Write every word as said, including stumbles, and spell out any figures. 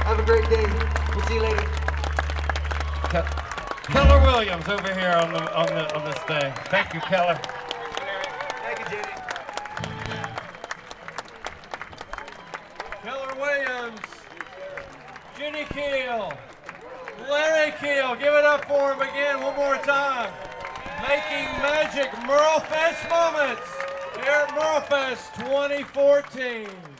Have a great day. We'll see you later. Keller Williams over here on the on the on this day. Thank you, Keller. Thank you, Jenny. Keller Williams, Jenny Keel, Larry Keel. Give it up for him again one more time. Making magic Merle Fest moments here at Merle Fest twenty fourteen.